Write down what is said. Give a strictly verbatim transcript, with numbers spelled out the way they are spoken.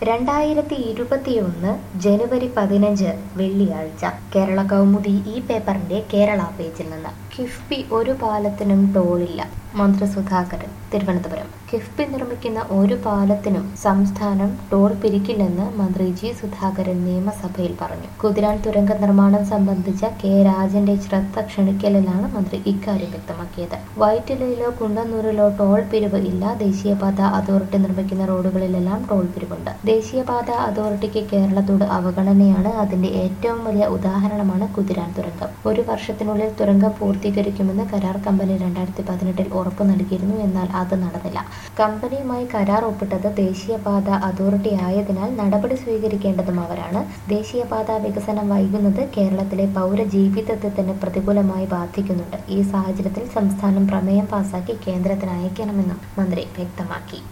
രണ്ടായിരത്തി ഇരുപത്തിയൊന്ന് ജനുവരി പതിനഞ്ച് വെള്ളിയാഴ്ച കേരള കൗമുദി ഈ പേപ്പറിന്റെ കേരള പേജിൽ നിന്ന് കിഫ്ബി ഒരു പാലത്തിനും ടോളില്ല. മന്ത്രി സുധാകരൻ തിരുവനന്തപുരം. കിഫ്ബി നിർമ്മിക്കുന്ന ഒരു പാലത്തിനും സംസ്ഥാനം ടോൾ പിരിക്കില്ലെന്ന് മന്ത്രി ജി സുധാകരൻ നിയമസഭയിൽ പറഞ്ഞു. കുതിരാൻ തുരങ്ക നിർമ്മാണം സംബന്ധിച്ച കെ രാജന്റെ ശ്രദ്ധ ക്ഷണിക്കലിലാണ് മന്ത്രി ഇക്കാര്യം വ്യക്തമാക്കിയത്. വൈറ്റിലയിലോ കുണ്ടന്നൂരിലോ ടോൾ പിരിവ് ഇല്ല. ദേശീയപാത അതോറിറ്റി നിർമ്മിക്കുന്ന റോഡുകളിലെല്ലാം ടോൾ പിരിവുണ്ട്. ദേശീയപാത അതോറിറ്റിക്ക് കേരളത്തോട് അവഗണനയാണ്. അതിന്റെ ഏറ്റവും വലിയ ഉദാഹരണമാണ് കുതിരാൻ തുരങ്കം. ഒരു വർഷത്തിനുള്ളിൽ തുരങ്കം പൂർത്തീകരിക്കുമെന്ന് കരാർ കമ്പനി രണ്ടായിരത്തി പതിനെട്ടിൽ ഉറപ്പു നൽകിയിരുന്നു. എന്നാൽ അത് നടന്നില്ല. കമ്പനിയുമായി കരാർ ഒപ്പിട്ടത് ദേശീയപാത അതോറിറ്റി ആയതിനാൽ നടപടി സ്വീകരിക്കേണ്ടതും അവരാണ്. ദേശീയപാത വികസനം വൈകുന്നത് കേരളത്തിലെ പൗരജീവിതത്തെ തന്നെ പ്രതികൂലമായി ബാധിക്കുന്നുണ്ട്. ഈ സാഹചര്യത്തിൽ സംസ്ഥാനം പ്രമേയം പാസാക്കി കേന്ദ്രത്തിന് അയക്കണമെന്നും മന്ത്രി വ്യക്തമാക്കി.